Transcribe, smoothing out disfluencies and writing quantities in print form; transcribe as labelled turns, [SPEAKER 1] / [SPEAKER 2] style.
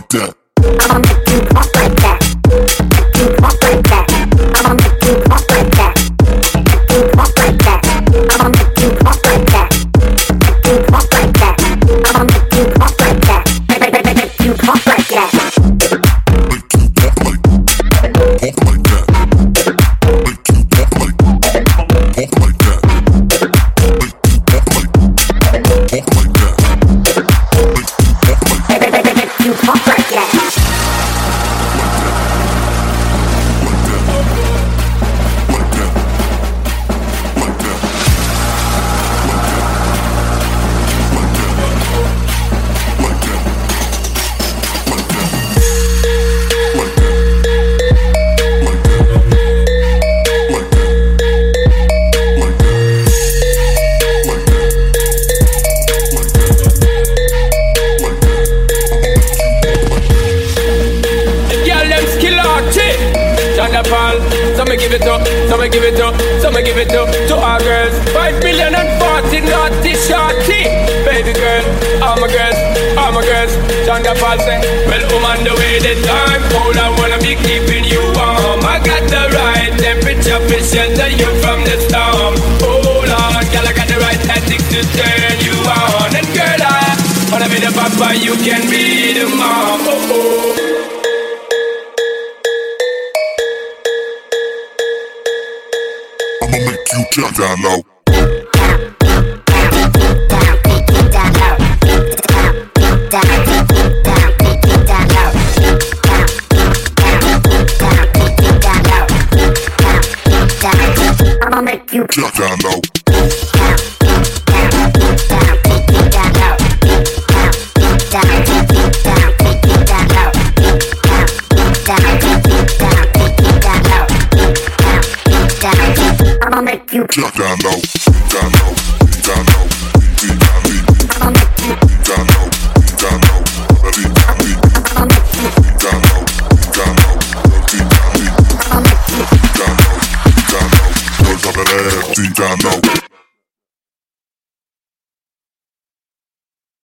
[SPEAKER 1] that.
[SPEAKER 2] I'ma make you walk like that. Make you walk like that. I'ma make you walk like that. Make you walk like that. I'ma make you walk like that. Make you walk like that. I'ma make you walk like that. Make you walk like that.
[SPEAKER 1] Make you walk like that. Make you walk like that. Make you walk like that.
[SPEAKER 2] Make you walk like that.
[SPEAKER 3] Some give it up, some give it up, some give it up to our girls. 5 million and 40 naughty shorty. Baby girl, all my girls, all my girls. Chanda Paul say, well, on the way the time cold, I wanna be keeping you warm. I got the right temperature to shelter you from the storm. Hold on, girl, I got the right tactics to turn you on. And girl, I wanna be the papa, you can be the mom. Oh, oh.
[SPEAKER 1] I'ma make you drop down low.